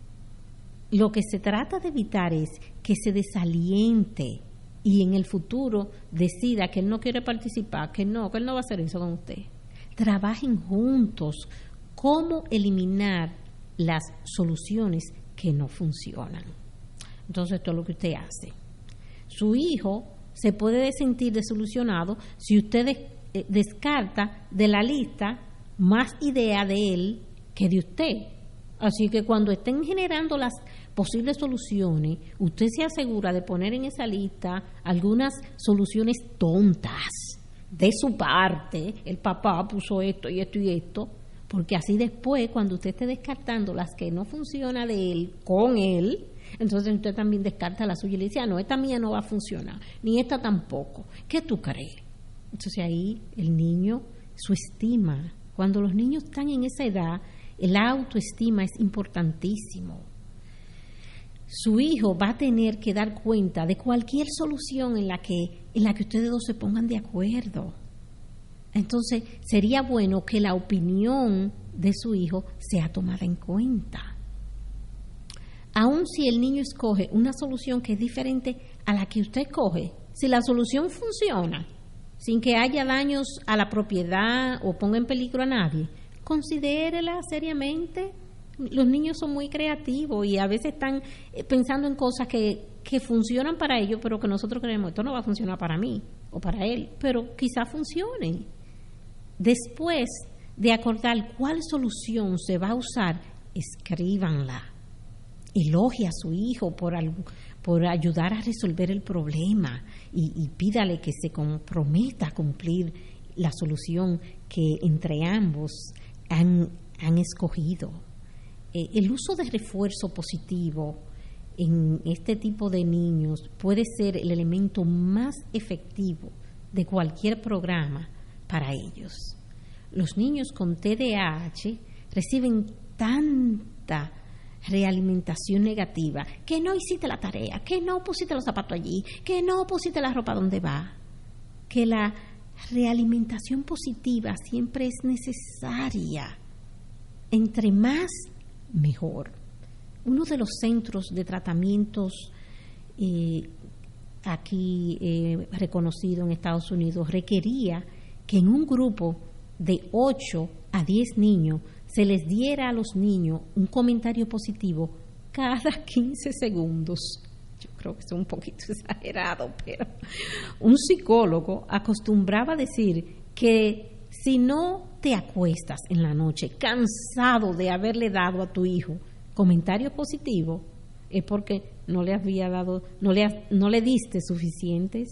Lo que se trata de evitar es que se desaliente y en el futuro decida que él no quiere participar, que no, que él no va a hacer eso con usted. Trabajen juntos cómo eliminar las soluciones que no funcionan. Entonces, esto es lo que usted hace. Su hijo se puede sentir desilusionado si usted eh, descarta de la lista más idea de él que de usted. Así que cuando estén generando las posibles soluciones, usted se asegura de poner en esa lista algunas soluciones tontas de su parte. El papá puso esto y esto y esto, porque así después, cuando usted esté descartando las que no funcionan de él con él, entonces usted también descarta la suya y le dice, ah, no, esta mía no va a funcionar, ni esta tampoco. ¿Qué tú crees? Entonces ahí el niño, su estima, cuando los niños están en esa edad, el autoestima es importantísimo. Su hijo va a tener que dar cuenta de cualquier solución en la que, en la que ustedes dos se pongan de acuerdo. Entonces, sería bueno que la opinión de su hijo sea tomada en cuenta. Aun si el niño escoge una solución que es diferente a la que usted escoge, si la solución funciona, sin que haya daños a la propiedad o ponga en peligro a nadie, considérela seriamente. Los niños son muy creativos y a veces están pensando en cosas que, que funcionan para ellos, pero que nosotros creemos, esto no va a funcionar para mí o para él, pero quizá funcione. Después de acordar cuál solución se va a usar, escríbanla. Elogie a su hijo por, por ayudar a resolver el problema y, y pídale que se comprometa a cumplir la solución que entre ambos han, han escogido. Eh, el uso de refuerzo positivo en este tipo de niños puede ser el elemento más efectivo de cualquier programa para ellos. Los niños con T D A H reciben tanta realimentación negativa, que no hiciste la tarea, que no pusiste los zapatos allí, que no pusiste la ropa donde va, que la realimentación positiva siempre es necesaria. Entre más, mejor. Uno de los centros de tratamientos eh, aquí eh, reconocido en Estados Unidos requería que en un grupo de ocho a diez niños se les diera a los niños un comentario positivo cada quince segundos. Yo creo que es un poquito exagerado, pero un psicólogo acostumbraba a decir que si no te acuestas en la noche cansado de haberle dado a tu hijo comentarios positivos, es porque no le había dado, no le, no le diste suficientes.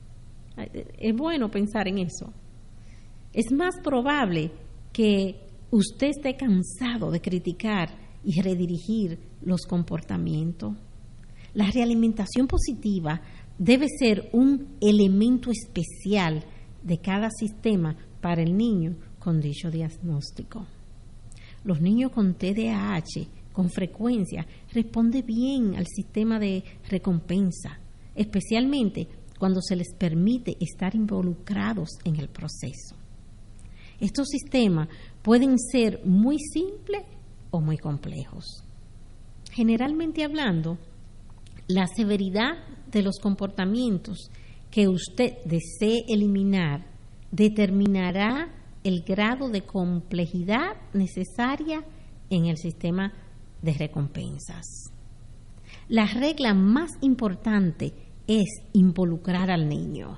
Es bueno pensar en eso. Es más probable que usted esté cansado de criticar y redirigir los comportamientos. La realimentación positiva debe ser un elemento especial de cada sistema para el niño con dicho diagnóstico. Los niños con T D A H con frecuencia responden bien al sistema de recompensa, especialmente cuando se les permite estar involucrados en el proceso. Estos sistemas pueden ser muy simples o muy complejos. Generalmente hablando, la severidad de los comportamientos que usted desee eliminar determinará el grado de complejidad necesaria en el sistema de recompensas. La regla más importante es involucrar al niño.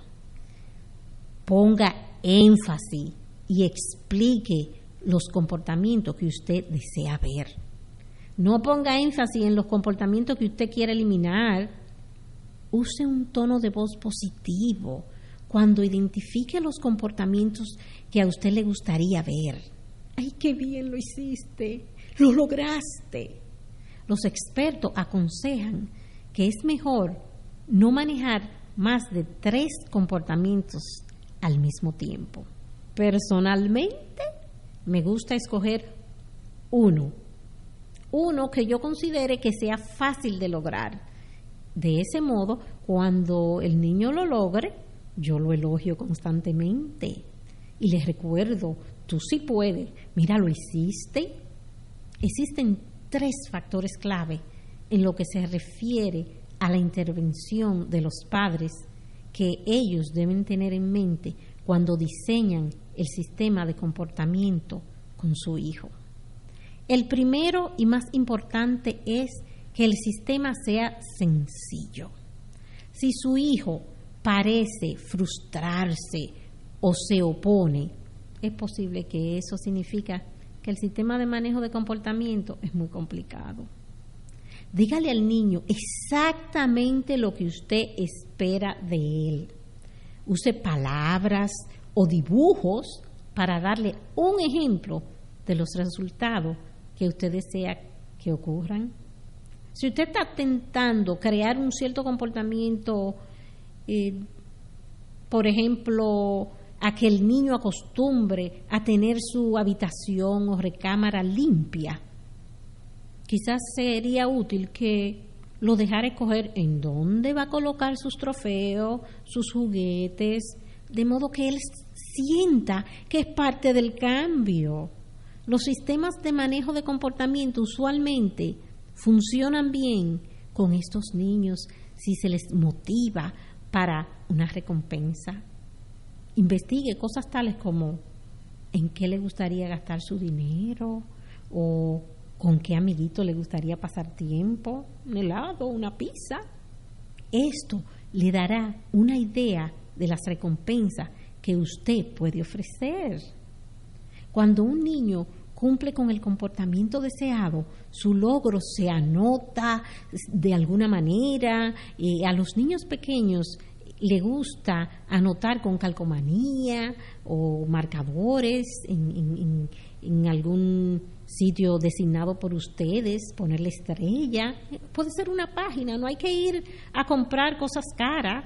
Ponga énfasis y explique los comportamientos que usted desea ver. No ponga énfasis en los comportamientos que usted quiere eliminar. Use un tono de voz positivo cuando identifique los comportamientos que a usted le gustaría ver. ¡Ay, qué bien lo hiciste! ¡Lo lograste! Los expertos aconsejan que es mejor no manejar más de tres comportamientos al mismo tiempo. Personalmente, me gusta escoger uno, uno que yo considere que sea fácil de lograr. De ese modo, cuando el niño lo logre, yo lo elogio constantemente y les recuerdo, tú sí puedes, mira, lo hiciste. Existen tres factores clave en lo que se refiere a la intervención de los padres que ellos deben tener en mente cuando diseñan el sistema de comportamiento con su hijo. El primero y más importante es que el sistema sea sencillo. Si su hijo parece frustrarse o se opone, es posible que eso significa que el sistema de manejo de comportamiento es muy complicado. Dígale al niño exactamente lo que usted espera de él. Use palabras o dibujos para darle un ejemplo de los resultados que usted desea que ocurran. Si usted está intentando crear un cierto comportamiento, eh, por ejemplo, a que el niño acostumbre a tener su habitación o recámara limpia, quizás sería útil que lo dejara escoger en dónde va a colocar sus trofeos, sus juguetes, de modo que él sienta que es parte del cambio. Los sistemas de manejo de comportamiento usualmente funcionan bien con estos niños si se les motiva para una recompensa. Investigue cosas tales como en qué le gustaría gastar su dinero o con qué amiguito le gustaría pasar tiempo, un helado, una pizza. Esto le dará una idea de las recompensas que usted puede ofrecer. Cuando un niño cumple con el comportamiento deseado, su logro se anota de alguna manera. Eh, a los niños pequeños le gusta anotar con calcomanía o marcadores en, en, en, en algún sitio designado por ustedes, ponerle estrella. Puede ser una página, no hay que ir a comprar cosas caras.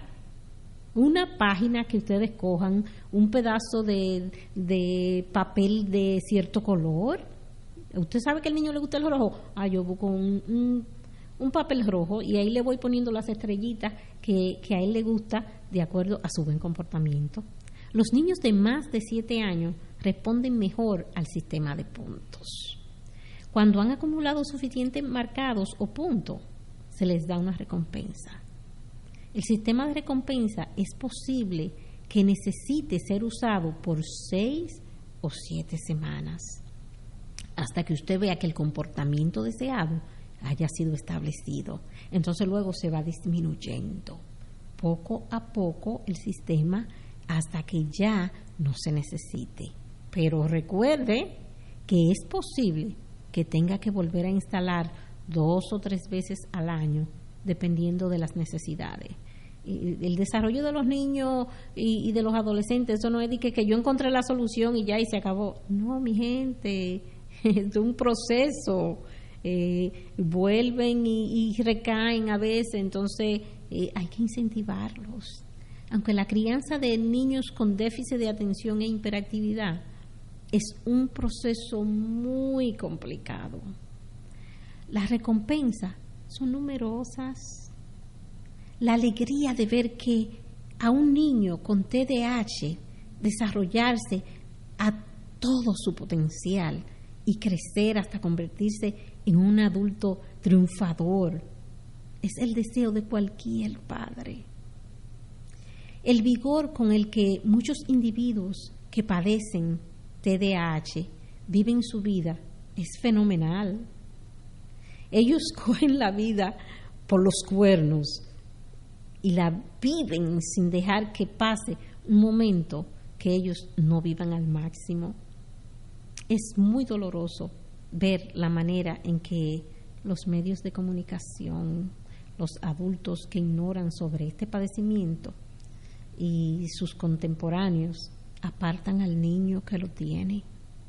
Una página que ustedes cojan, un pedazo de, de papel de cierto color. Usted sabe que al niño le gusta el rojo. Ah, yo busco un, un, un papel rojo y ahí le voy poniendo las estrellitas que, que a él le gusta de acuerdo a su buen comportamiento. Los niños de más de siete años responden mejor al sistema de puntos. Cuando han acumulado suficientes marcados o puntos, se les da una recompensa. El sistema de recompensa es posible que necesite ser usado por seis o siete semanas, hasta que usted vea que el comportamiento deseado haya sido establecido. Entonces luego se va disminuyendo poco a poco el sistema hasta que ya no se necesite. Pero recuerde que es posible que tenga que volver a instalar dos o tres veces al año, dependiendo de las necesidades. Y el desarrollo de los niños y, y de los adolescentes, eso no es de que, que yo encontré la solución y ya y se acabó. No, mi gente, es un proceso. Eh, vuelven y, y recaen a veces, entonces eh, hay que incentivarlos. Aunque la crianza de niños con déficit de atención e hiperactividad es un proceso muy complicado, las recompensas son numerosas. La alegría de ver que a un niño con T D A H desarrollarse a todo su potencial y crecer hasta convertirse en un adulto triunfador es el deseo de cualquier padre. El vigor con el que muchos individuos que padecen T D A H viven su vida es fenomenal. Ellos cogen la vida por los cuernos y la viven sin dejar que pase un momento que ellos no vivan al máximo. Es muy doloroso ver la manera en que los medios de comunicación, los adultos que ignoran sobre este padecimiento y sus contemporáneos apartan al niño que lo tiene.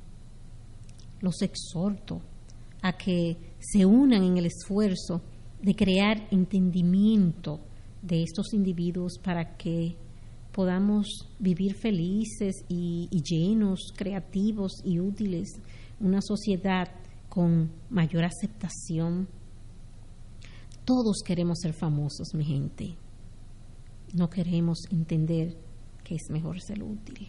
Los exhorto a que se unan en el esfuerzo de crear entendimiento de estos individuos para que podamos vivir felices y, y llenos, creativos y útiles, una sociedad con mayor aceptación. Todos queremos ser famosos, mi gente. No queremos entender que es mejor ser útil.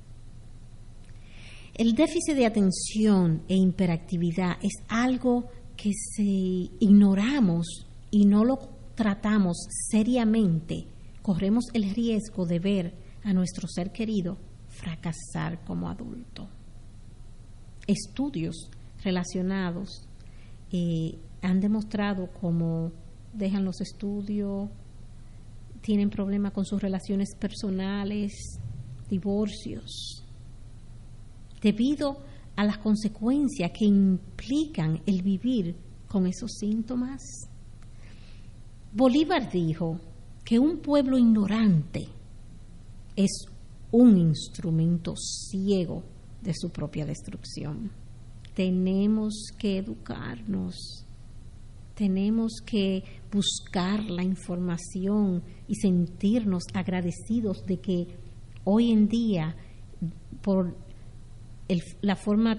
El déficit de atención e hiperactividad es algo que si ignoramos y no lo tratamos seriamente, corremos el riesgo de ver a nuestro ser querido fracasar como adulto. Estudios relacionados eh, han demostrado cómo dejan los estudios, tienen problemas con sus relaciones personales, divorcios, debido a las consecuencias que implican el vivir con esos síntomas. Bolívar dijo que un pueblo ignorante es un instrumento ciego de su propia destrucción. Tenemos que educarnos, tenemos que buscar la información y sentirnos agradecidos de que hoy en día, por el, la forma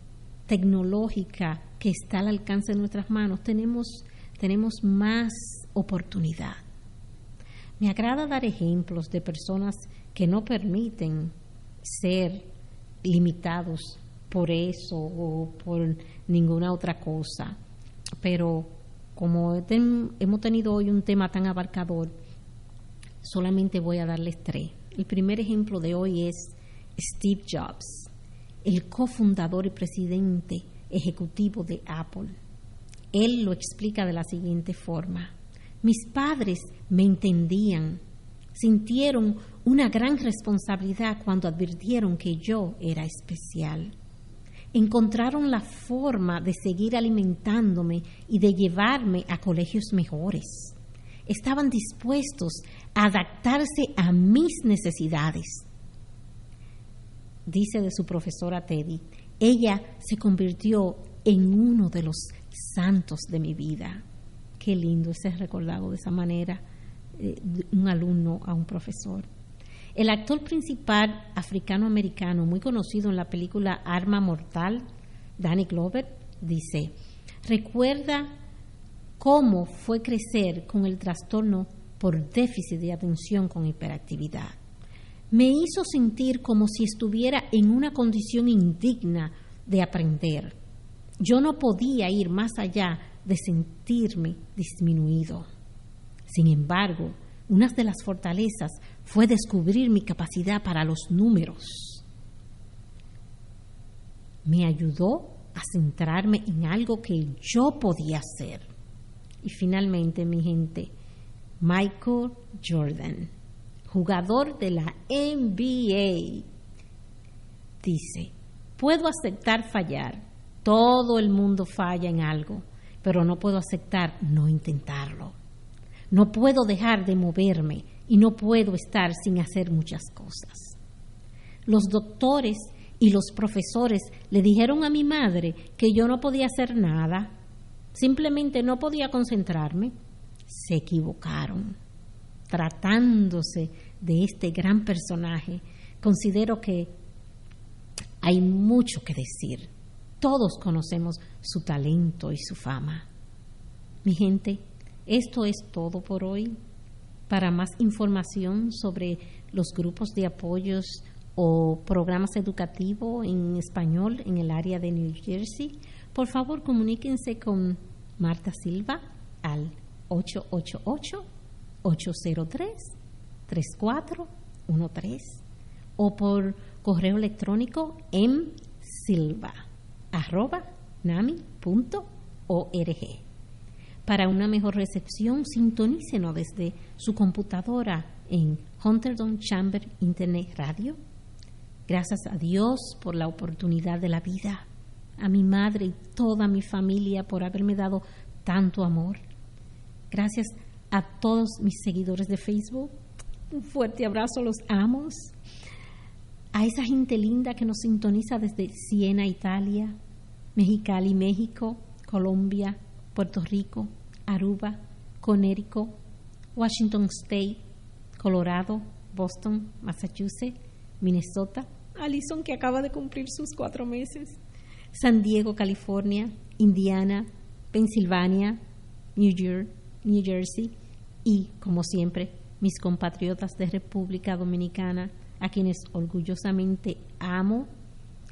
tecnológica que está al alcance de nuestras manos, tenemos, tenemos más oportunidad. Me agrada dar ejemplos de personas que no permiten ser limitados por eso o por ninguna otra cosa, pero como ten, hemos tenido hoy un tema tan abarcador, solamente voy a darles tres. El primer ejemplo de hoy es Steve Jobs, el cofundador y presidente ejecutivo de Apple. Él lo explica de la siguiente forma: mis padres me entendían, sintieron una gran responsabilidad cuando advirtieron que yo era especial. Encontraron la forma de seguir alimentándome y de llevarme a colegios mejores. Estaban dispuestos a adaptarse a mis necesidades. Dice de su profesora Teddy, ella se convirtió en uno de los santos de mi vida. Qué lindo es ser recordado de esa manera, eh, un alumno a un profesor. El actor principal africano-americano, muy conocido en la película Arma Mortal, Danny Glover, dice, recuerda cómo fue crecer con el trastorno por déficit de atención con hiperactividad. Me hizo sentir como si estuviera en una condición indigna de aprender. Yo no podía ir más allá de sentirme disminuido. Sin embargo, una de las fortalezas fue descubrir mi capacidad para los números. Me ayudó a centrarme en algo que yo podía hacer. Y finalmente, mi gente, Michael Jordan, jugador de la N B A, dice, puedo aceptar fallar. Todo el mundo falla en algo, pero no puedo aceptar no intentarlo. No puedo dejar de moverme y no puedo estar sin hacer muchas cosas. Los doctores y los profesores le dijeron a mi madre que yo no podía hacer nada, simplemente no podía concentrarme. Se equivocaron. Tratándose de este gran personaje, considero que hay mucho que decir. Todos conocemos su talento y su fama. Mi gente, esto es todo por hoy. Para más información sobre los grupos de apoyos o programas educativos en español en el área de New Jersey, por favor comuníquense con Marta Silva al ocho ocho ocho, ocho cero tres, tres cuatro uno tres o por correo electrónico en silva arroba nami punto org. Para una mejor recepción, sintonícenos desde su computadora en Hunterdon Chamber Internet Radio. Gracias a Dios por la oportunidad de la vida, a mi madre y toda mi familia por haberme dado tanto amor. Gracias a todos mis seguidores de Facebook. Un fuerte abrazo, los amo. A esa gente linda que nos sintoniza desde Siena, Italia, Mexicali, México, Colombia, Puerto Rico, Aruba, Connecticut, Washington State, Colorado, Boston, Massachusetts, Minnesota, Alison, que acaba de cumplir sus cuatro meses, San Diego, California, Indiana, Pensilvania, New York, New Jersey y, como siempre, mis compatriotas de República Dominicana, a quienes orgullosamente amo